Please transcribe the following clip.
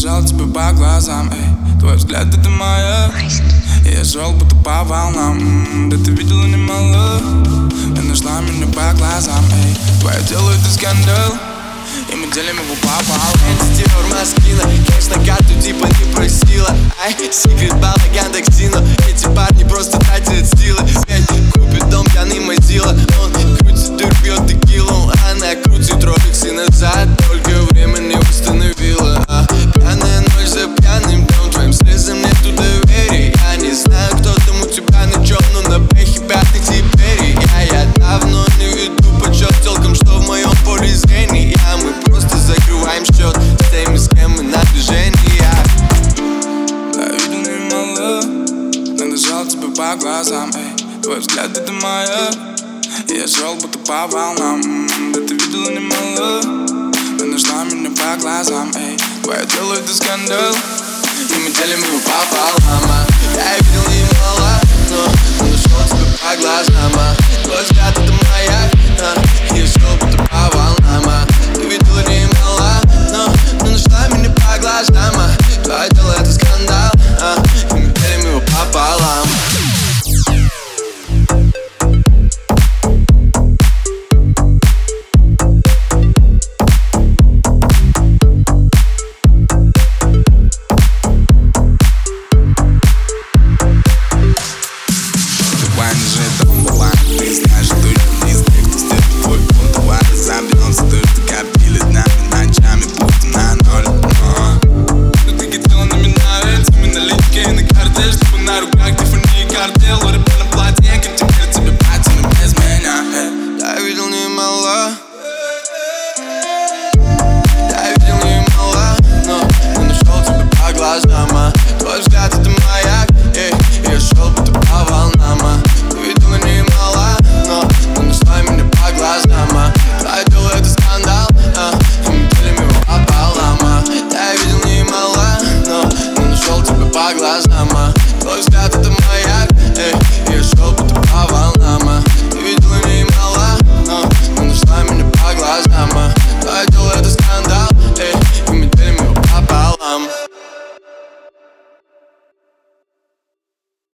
нашел тебя по глазам, эй. Твой взгляд — это моя. Я шел будто по волнам. Да ты видела немало. Ты нашла меня по глазам, эй. Твое тело — это скандал, и мы делим его пополам. Антитер Маскина, кэш на карту типа не просила. Ай, секрет балаган Дактино. Эти парни просто тратят силы. Ведь купит дом пьяный Мазила. Он крутит дыр, пьет текилу. Она крутит роликсы назад, только время не установила. Пьяная ночь за пьяным днем, твоим слезам нету доверия. Я не знаю, кто там у тебя на чем, но на бэхе пятый теперь. Я давно не веду подсчет телкам, что в моем поле зрения. Мы просто закрываем счет с теми, с кем мы на движении. Да, видел немало. Я нашел тебя по глазам, эй. Твой взгляд — это моя. Я шел будто по волнам. Да ты видела немало. Ты нашла меня по глазам, эй. Твое тело — это скандал, и мы делим его пополам. Я видел немало, но нашел тебя по глазам. Твой взгляд — это моя. Я шел будто по волнам. Ты видела немало, но нашла меня по глазам. Твое тело — это скандал, и мы делим его пополам. Ты знаешь, что я не из тех, кто степит твой пункт. Давай разобьемся, только копили нами ночами, будто на ноль. Но ты хотела на меня ведь мы налитки и на карте, чтобы на руках Тиффани и картел. У рэпа на платье, как теперь тебе платину без меня. Я видел немало. Я видел немало, но нашел тебя по глазам. Твой взгляд — это маяк, я шел будто по волнам. Ты видела немало, но нашла меня по глазам. Твое тело — это скандал, и мы делим его пополам. Я видел немало, но нашел тебя по глазам.